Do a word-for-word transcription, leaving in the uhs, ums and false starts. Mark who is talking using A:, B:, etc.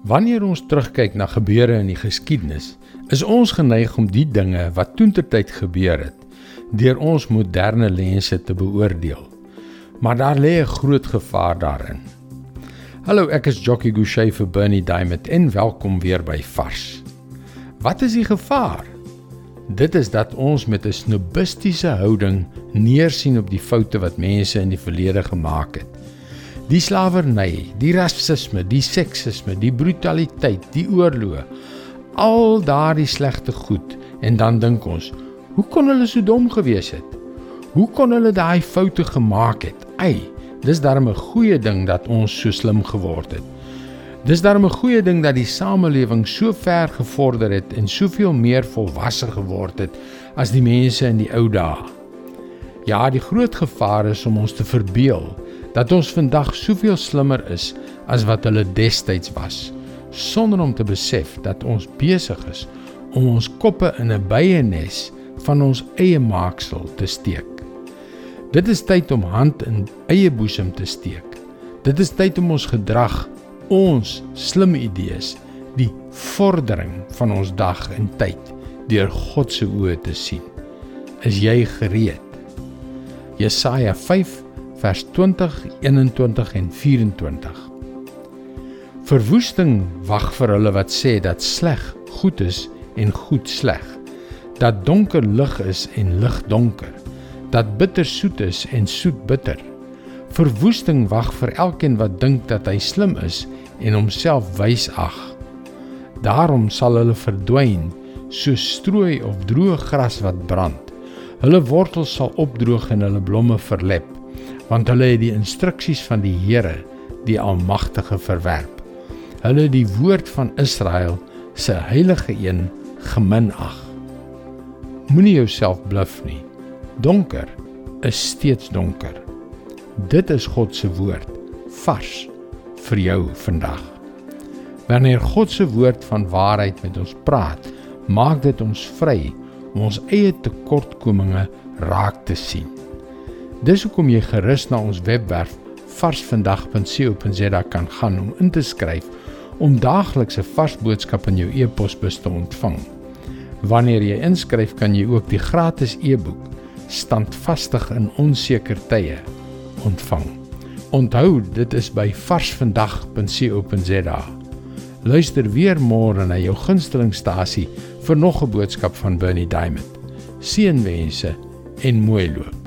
A: Wanneer ons terugkyk na gebeure in die geskiedenis, is ons geneig om die dinge wat toentertyd gebeur het, deur ons moderne lense te beoordeel. Maar daar lê 'n groot gevaar daarin. Hallo, ek is Jockey Gouchee vir Bernie Diamond en welkom weer by Vars. Wat is die gevaar? Dit is dat ons met 'n snobistiese houding neersien op die foute wat mense in die verlede gemaak het. Die slawerny, die rasisme, die seksisme, die brutaliteit, die oorloë, al daardie slegte goed, en dan dink ons, hoe kon hulle so dom gewees het? Hoe kon hulle daai foute gemaak het? Ei, dis daarom 'n goeie ding dat ons so slim geword het. Dis daarom 'n goeie ding dat die samelewing so ver gevorder het en soveel meer volwasse geword het as die mense in die ou dae. Ja, die groot gevaar is om ons te verbeel dat ons vandag soveel slimmer is as wat hulle destyds was, sonder om te besef dat ons besig is om ons koppe in 'n byenes van ons eie maaksel te steek. Dit is tyd om hand in eie boesem te steek. Dit is tyd om ons gedrag, ons slimme idees, die vordering van ons dag en tyd, deur God se oë te sien. Is jy gereed? Jesaja vyf vers twintig, eenentwintig en vyf-en-twintig. Verwoesting wag vir hulle wat sê dat sleg goed is en goed sleg, dat donker lig is en lig donker, dat bitter soet is en soet bitter. Verwoesting wag vir elkeen wat dink dat hy slim is en homself wys ag. Daarom sal hulle verdwyn, soos strooi of droë gras wat brand. Hulle wortels sal opdroog en hulle blomme verlep, want hulle het die instruksies van die Here, die Almagtige, verwerp. Hulle het die woord van Israel, sy heilige een, geminag. Moenie jouself bluf nie. Donker is steeds donker. Dit is God se woord, vars vir jou vandag. Wanneer God se woord van waarheid met ons praat, maak dit ons vry om ons eie tekortkominge raak te sien. Dis hoekom jy gerus na ons webwerf varsvandag punt co punt za kan gaan om in te skryf om daaglikse vars boodskap in jou e-posbus te ontvang. Wanneer jy inskryf, kan jy ook die gratis e-boek Standvastig in onseker tye ontvang. Onthou, dit is by varsvandag punt co punt za. Luister weer môre na jou gunstelingstasie vir nog 'n boodskap van Bernie Diamond. Seënwense en mooi loop.